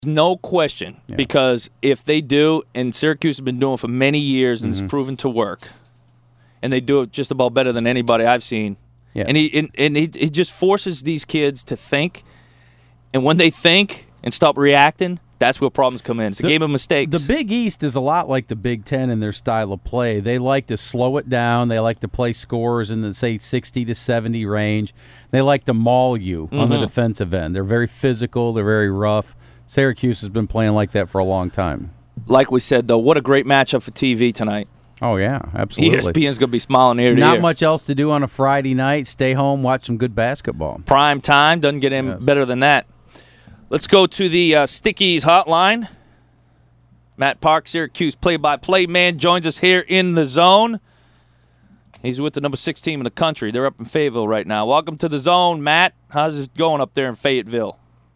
No question, because if they do, and Syracuse has been doing it for many years and it's proven to work, and they do it just about better than anybody I've seen. Yeah. And he just forces these kids to think, and when they think and stop reacting, that's where problems come in. It's a game of mistakes. The Big East is a lot like the Big Ten in their style of play. They like to slow it down. They like to play scores in the, say, 60 to 70 range. They like to maul you on the defensive end. They're very physical. They're very rough. Syracuse has been playing like that for a long time. Like we said, though, what a great matchup for TV tonight. Oh, yeah, absolutely. ESPN's going to be smiling ear to ear. Not much else to do on a Friday night. Stay home, watch some good basketball. Prime time, doesn't get any better than that. Let's go to the Stickies hotline. Matt Park, Syracuse play-by-play man, joins us here in the zone. He's with the number 6 team in the country. They're up in Fayetteville right now. Welcome to the zone, Matt. How's it going up there in Fayetteville?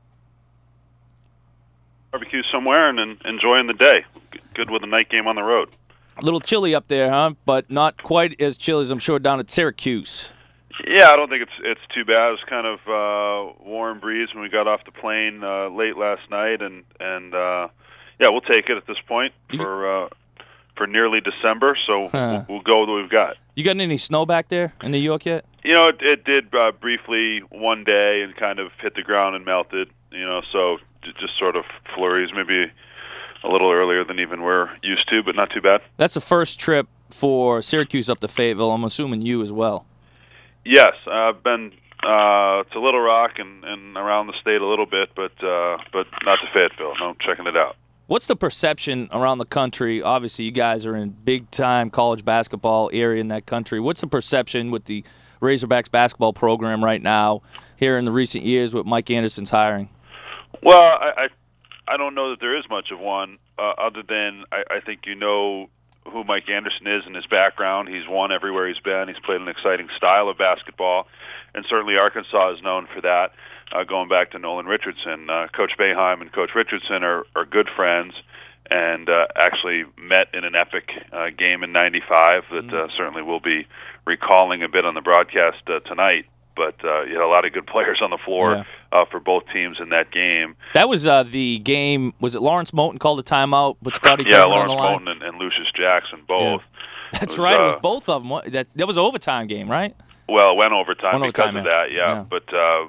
Barbecue somewhere and enjoying the day. Good with a night game on the road. A little chilly up there, huh? But not quite as chilly as I'm sure down at Syracuse. Yeah, I don't think it's too bad. It was kind of warm breeze when we got off the plane late last night, and yeah, we'll take it at this point for nearly December. So we'll go with what we've got. You got any snow back there in New York yet? You know, it did briefly one day and kind of hit the ground and melted. You know, so just sort of flurries, maybe a little earlier than even we're used to, but not too bad. That's the first trip for Syracuse up to Fayetteville. I'm assuming you as well. Yes, I've been to Little Rock and around the state a little bit, but not to Fayetteville. No, checking it out. What's the perception around the country? Obviously, you guys are in big-time college basketball area in that country. What's the perception with the Razorbacks basketball program right now here in the recent years with Mike Anderson's hiring? Well, I don't know that there is much of one, other than I think you know who Mike Anderson is and his background. He's won everywhere he's been. He's played an exciting style of basketball, and certainly Arkansas is known for that, going back to Nolan Richardson. Coach Boeheim and Coach Richardson are good friends and actually met in an epic game in '95 that certainly we'll be recalling a bit on the broadcast tonight. But you had a lot of good players on the floor for both teams in that game. That was the game. Was it Lawrence Moten called a timeout? But Scotty Thurman Lawrence on the line? Moten and Lucius Jackson both. Yeah. That's right. It was both of them. That was an overtime game, right? Well, it went overtime because of that. Yeah. But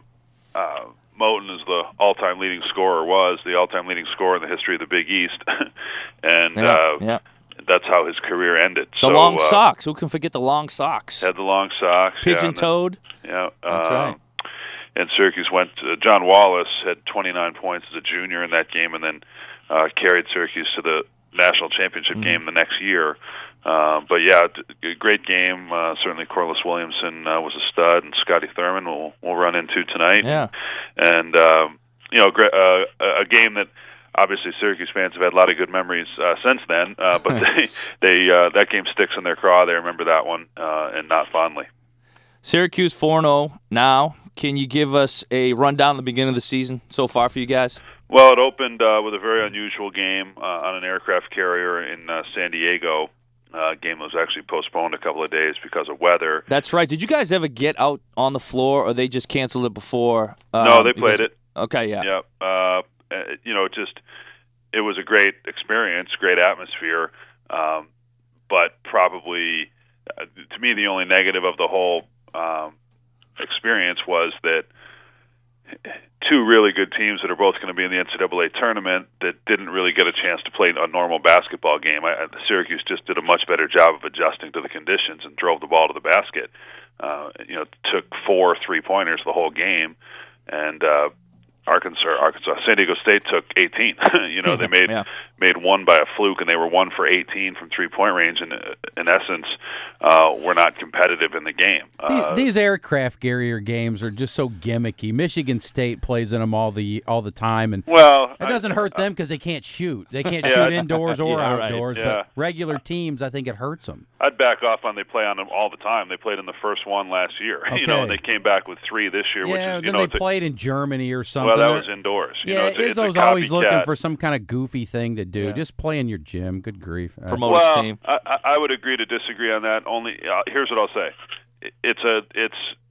Moten is the all-time leading scorer. Was the all-time leading scorer in the history of the Big East, and that's how his career ended. The long socks. Who can forget the long socks? Had the long socks. Pigeon-toed. Yeah. That's right. And Syracuse went to, John Wallace had 29 points as a junior in that game and then carried Syracuse to the national championship game the next year. But, yeah, great game. Certainly Corliss Williamson was a stud, and Scotty Thurman we'll run into tonight. Yeah. And, a game that obviously Syracuse fans have had a lot of good memories since then, but they that game sticks in their craw. They remember that one, and not fondly. Syracuse 4-0 now. Can you give us a rundown of the beginning of the season so far for you guys? Well, it opened with a very unusual game on an aircraft carrier in San Diego. Game was actually postponed a couple of days because of weather. That's right. Did you guys ever get out on the floor, or they just canceled it before? No, they played it. Okay, yeah. Yeah. It was a great experience, great atmosphere, but probably, to me, the only negative of the whole experience was that two really good teams that are both going to be in the NCAA tournament that didn't really get a chance to play a normal basketball game. Syracuse just did a much better job of adjusting to the conditions and drove the ball to the basket. Took 4 3-pointers the whole game, and San Diego State took 18. They made one by a fluke, and they were 1 for 18 from 3-point range. And in essence, were not competitive in the game. These aircraft carrier games are just so gimmicky. Michigan State plays in them all the time, and it doesn't hurt them because they can't shoot. They can't shoot indoors or outdoors. Right. But regular teams, I think it hurts them. I'd back off on they play on them all the time. They played in the first one last year. Okay. And they came back with 3 this year. Yeah, which is, then they played in Germany or something. Well, that was indoors. Izzo's always looking for some kind of goofy thing to do. Yeah. Just play in your gym. Good grief. Promote his team. I would agree to disagree on that. Only here's what I'll say: it's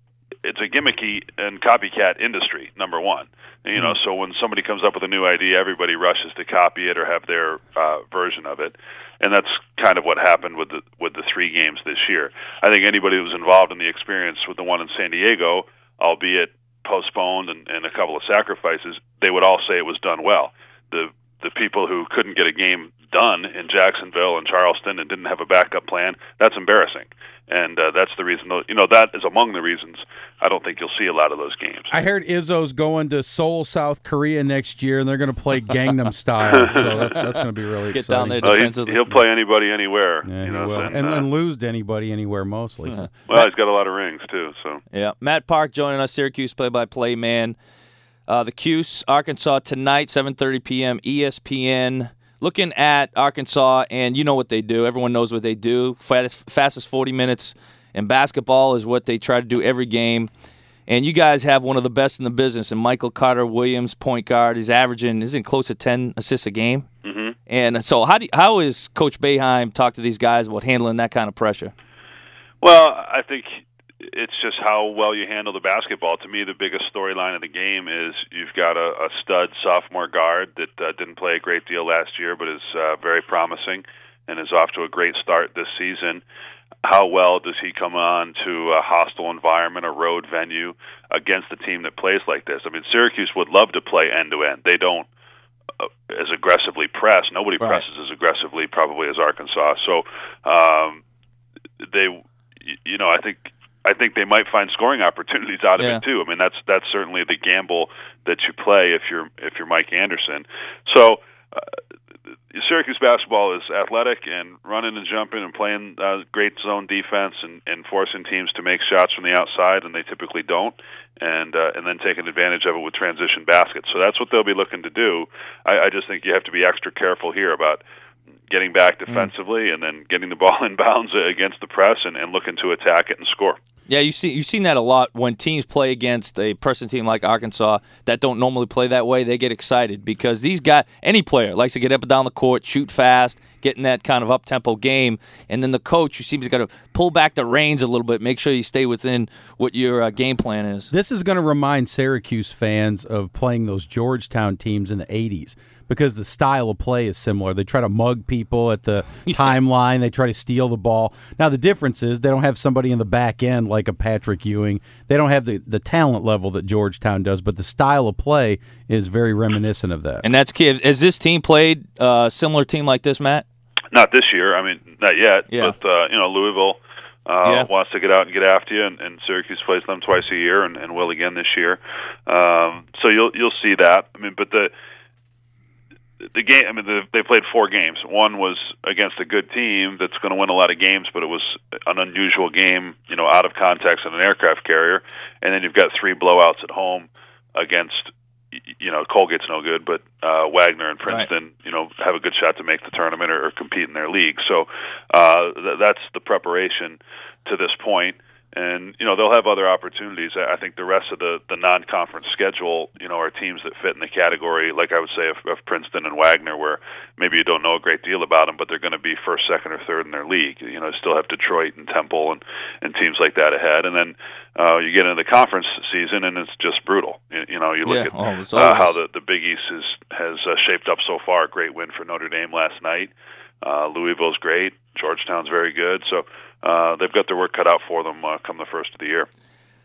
it's a gimmicky and copycat industry, number one. You know, so when somebody comes up with a new idea, everybody rushes to copy it or have their version of it, and that's kind of what happened with the 3 games this year. I think anybody who was involved in the experience with the one in San Diego, albeit postponed and a couple of sacrifices, they would all say it was done well. The people who couldn't get a game done in Jacksonville and Charleston and didn't have a backup plan, that's embarrassing. And that's the reason, that is among the reasons I don't think you'll see a lot of those games. I heard Izzo's going to Seoul, South Korea next year, and they're going to play Gangnam Style. So that's going to be really Get exciting. down there defensively. He'll play anybody anywhere. Yeah, he will. And lose to anybody anywhere mostly. So. Well, he's got a lot of rings, too. So yeah, Matt Park joining us, Syracuse play-by-play man. The Cuse, Arkansas tonight, 7:30 p.m., ESPN. Looking at Arkansas, and you know what they do. Everyone knows what they do. Fastest 40 minutes in basketball is what they try to do every game. And you guys have one of the best in the business. And Michael Carter-Williams, point guard, is averaging, isn't close to 10 assists a game. Mm-hmm. And so how is Coach Boeheim talk to these guys about handling that kind of pressure? Well, I think it's just how well you handle the basketball. To me, the biggest storyline of the game is you've got a stud sophomore guard that didn't play a great deal last year, but is very promising and is off to a great start this season. How well does he come on to a hostile environment, a road venue, against a team that plays like this? I mean, Syracuse would love to play end-to-end. They don't as aggressively press. Nobody presses as aggressively probably as Arkansas. So I think they might find scoring opportunities out of it too. I mean, that's certainly the gamble that you play if you're Mike Anderson. So Syracuse basketball is athletic and running and jumping and playing great zone defense and forcing teams to make shots from the outside, and they typically don't, and then taking advantage of it with transition baskets. So that's what they'll be looking to do. I just think you have to be extra careful here about getting back defensively and then getting the ball in bounds against the press and looking to attack it and score. Yeah, you've seen that a lot when teams play against a pressing team like Arkansas that don't normally play that way. They get excited because these guys, any player, likes to get up and down the court, shoot fast, get in that kind of up-tempo game, and then the coach, who seems to got to pull back the reins a little bit, make sure you stay within what your game plan is. This is going to remind Syracuse fans of playing those Georgetown teams in the 80s. Because the style of play is similar. They try to mug people at the timeline. They try to steal the ball. Now, the difference is they don't have somebody in the back end like a Patrick Ewing. They don't have the talent level that Georgetown does, but the style of play is very reminiscent of that. And that's key. Has this team played a similar team like this, Matt? Not this year. I mean, not yet. Yeah. But, Louisville wants to get out and get after you, and Syracuse plays them twice a year and will again this year. So you'll see that. I mean, but the game, I mean, they played 4 games. One was against a good team that's going to win a lot of games, but it was an unusual game, out of context in an aircraft carrier. And then you've got 3 blowouts at home against, Colgate's no good, but Wagner and Princeton, have a good shot to make the tournament or compete in their league. So that's the preparation to this point. And, they'll have other opportunities. I think the rest of the non-conference schedule, are teams that fit in the category, like I would say, of Princeton and Wagner, where maybe you don't know a great deal about them, but they're going to be first, second, or third in their league. Still have Detroit and Temple and teams like that ahead. And then you get into the conference season, and it's just brutal. You look at how the Big East has shaped up so far. Great win for Notre Dame last night. Louisville's great. Georgetown's very good. So they've got their work cut out for them come the first of the year.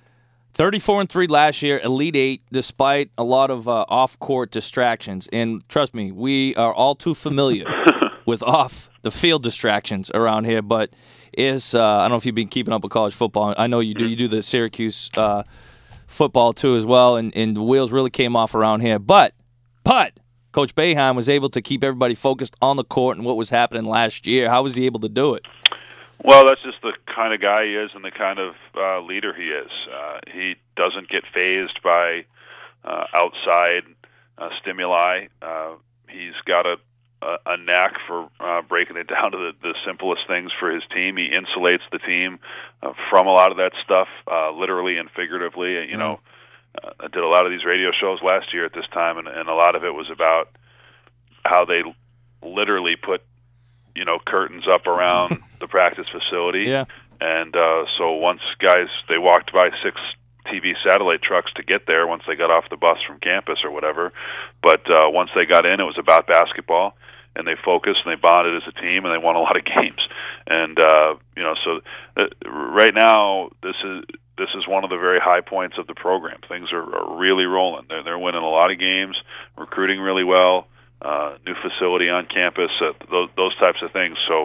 34-3 last year, Elite Eight, despite a lot of off-court distractions. And trust me, we are all too familiar with off-the-field distractions around here. But I don't know if you've been keeping up with college football. I know you do. You do the Syracuse football, too, as well. And the wheels really came off around here. But Coach Boeheim was able to keep everybody focused on the court and what was happening last year. How was he able to do it? Well, that's just the kind of guy he is and the kind of leader he is. He doesn't get fazed by outside stimuli. He's got a knack for breaking it down to the simplest things for his team. He insulates the team from a lot of that stuff, literally and figuratively. I did a lot of these radio shows last year at this time, and a lot of it was about how they literally put curtains up around the practice facility. Yeah. And so once guys, they walked by 6 TV satellite trucks to get there once they got off the bus from campus or whatever. But once they got in, it was about basketball, and they focused and they bonded as a team, and they won a lot of games. And so right now, this is one of the very high points of the program. Things are really rolling. They're winning a lot of games, recruiting really well, new facility on campus, those types of things. So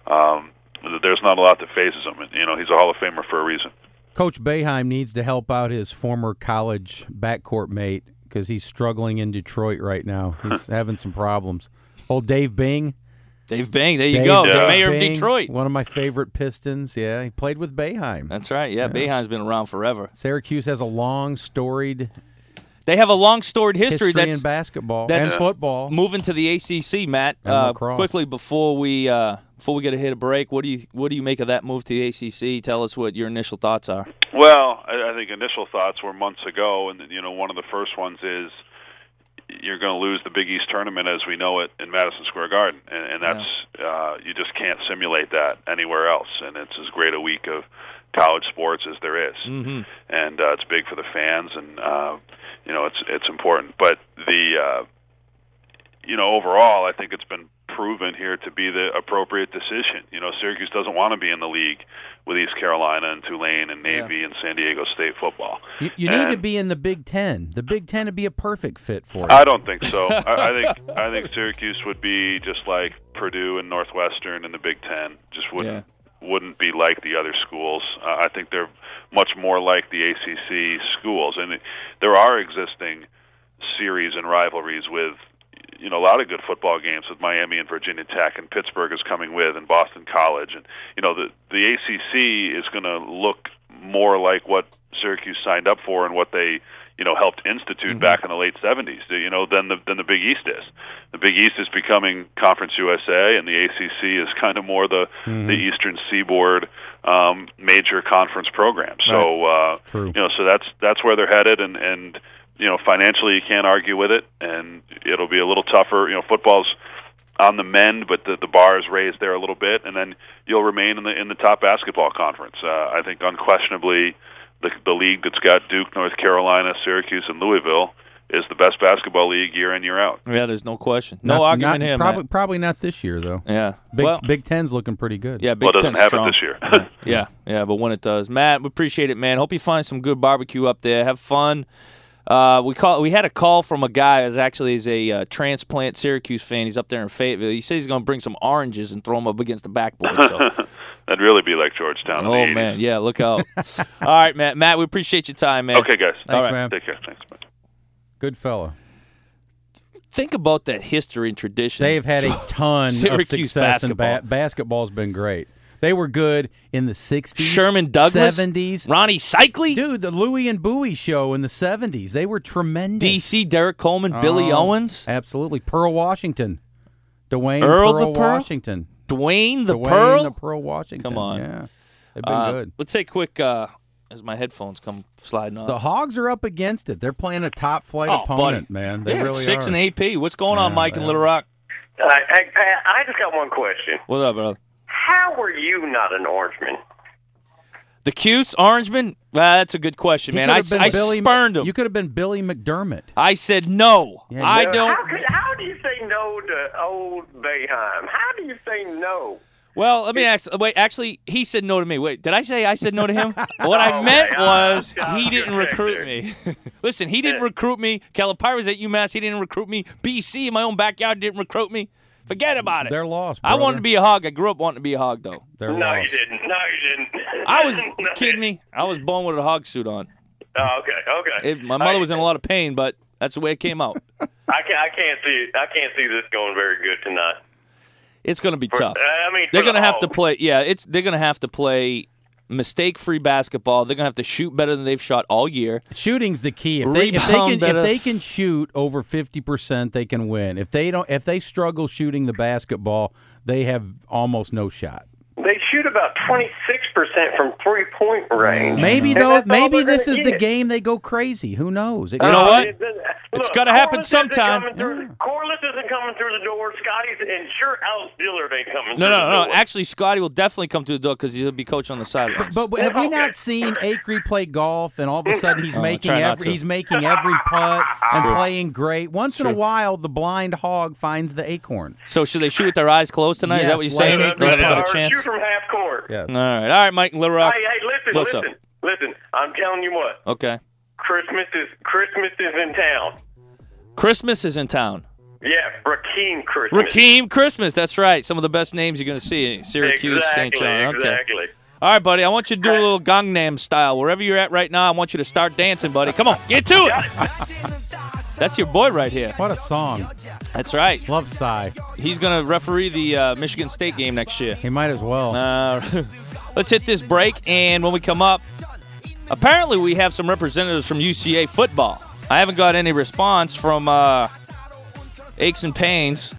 there's not a lot that phases him. And, he's a Hall of Famer for a reason. Coach Boeheim needs to help out his former college backcourt mate because he's struggling in Detroit right now. He's having some problems. Old Dave Bing. Dave Bing, there you go. The mayor Bing, of Detroit. One of my favorite Pistons. Yeah, he played with Boeheim. That's right. Yeah, Boeheim's been around forever. Syracuse has a long, storied They have a long storied history in basketball and football. Moving to the ACC, Matt. Quickly before we get a hit a break, what do you make of that move to the ACC? Tell us what your initial thoughts are. Well, I think initial thoughts were months ago, and one of the first ones is you're going to lose the Big East tournament as we know it in Madison Square Garden, and that's you just can't simulate that anywhere else. And it's as great a week of college sports as there is, and it's big for the fans, and it's important. But the overall, I think it's been proven here to be the appropriate decision. Syracuse doesn't want to be in the league with East Carolina and Tulane and Navy and San Diego State football. You need to be in the Big Ten. The Big Ten would be a perfect fit for you. I don't think so. I think Syracuse would be just like Purdue and Northwestern in the Big Ten. Just wouldn't be like the other schools. I think they're much more like the ACC schools, and there are existing series and rivalries with a lot of good football games with Miami and Virginia Tech, and Pittsburgh is coming with, and Boston College, and the ACC is going to look more like what Syracuse signed up for and what they helped institute back in the late 70s, than the Big East is. The Big East is becoming Conference USA, and the ACC is kind of more the Eastern Seaboard major conference program. So True. So that's where they're headed, and financially you can't argue with it, and it'll be a little tougher. Football's on the mend, but the bar is raised there a little bit, and then you'll remain in the top basketball conference. I think unquestionably the league that's got Duke, North Carolina, Syracuse, and Louisville is the best basketball league year in, year out. Yeah, there's no question. No argument here, Matt. Probably not this year, though. Yeah. Big Ten's looking pretty good. Yeah, Big Ten's strong. It doesn't happen this year. Yeah, but when it does. Matt, we appreciate it, man. Hope you find some good barbecue up there. Have fun. We had a call from a guy who actually is a transplant Syracuse fan. He's up there in Fayetteville. He says he's going to bring some oranges and throw them up against the backboard. So. That'd really be like Georgetown. Oh, man. Yeah, look out. All right, Matt. Matt, we appreciate your time, man. Okay, guys. Thanks, man. Take care. Thanks, man. Good fella. Think about that history and tradition. They've had a ton of Syracuse success, basketball. and basketball's been great. They were good in the 60s, Sherman Douglas, 70s. Ronnie Cycli. Dude, the Louie and Bowie show in the 70s. They were tremendous. DC, Derek Coleman, Billy Owens. Absolutely. Pearl Washington. Dwayne Earl Pearl the Pearl? Washington. Dwayne the Pearl Washington. Come on. Yeah. They've been good. Let's take a quick as my headphones come sliding on. The Hogs are up against it. They're playing a top-flight opponent, man. They really 6 are. and AP. What's going on, Mike in Little Rock? I just got one question. What up, brother? How are you not an Orangeman? The Cuse, Orangeman? That's a good question, man. I spurned him. You could have been Billy McDermott. I said no. Yeah, I don't. How do you say no to old Boeheim? How do you say no? Well, let me ask. Wait, actually, he said no to me. Wait, did I say I said no to him? What I meant was he didn't recruit me. Listen, he didn't recruit me. Calipari was at UMass. He didn't recruit me. BC in my own backyard didn't recruit me. Forget about it. They're lost, brother. I wanted to be a Hog. I grew up wanting to be a Hog, though. They're no, lost. you didn't. No, you didn't. I was kidding me. I was born with a Hog suit on. Oh, okay. My mother was in a lot of pain, but that's the way it came out. I can't see this going very good tonight. It's going to be tough. They're going to have to play. Yeah, they're going to have to play mistake-free basketball. They're going to have to shoot better than they've shot all year. Shooting's the key. If they can shoot over 50%, they can win. If they struggle shooting the basketball, they have almost no shot. They shoot about 26% from 3-point range. Maybe And though. that's all Maybe they're this gonna is the get. game they go crazy. Who knows? You know what? It's gotta happen sometime. Corliss isn't coming through the door. Scotty's and sure Alex Dillard ain't coming No, through no, the no. door. Actually, Scotty will definitely come to the door because he'll be coaching on the sidelines. But have we Okay. not seen Acree play golf and all of a sudden he's making try not to. he's making every putt and True. playing great. Once in a True. while, the blind hog finds the acorn. So should they shoot with their eyes closed tonight? Is that what you're Yes, saying? like They have a Acree better putts. chance? Shoot from half court. Yes. All right, Mike in Little Rock. Hey, What's up? listen. I'm telling you what. Okay. Christmas is in town. Christmas is in town. Yeah, Rakeem Christmas. Rakeem Christmas. That's right. Some of the best names you're going to see. Syracuse, St. Exactly, John. Okay. exactly. All right, buddy. I want you to do a little Gangnam style. Wherever you're at right now, I want you to start dancing, buddy. Come on. Get to it. That's your boy right here. What a song. That's right. Love Psy. He's going to referee the Michigan State game next year. He might as well. Let's hit this break, and when we come up, apparently we have some representatives from UCA football. I haven't got any response from Aches and Pains.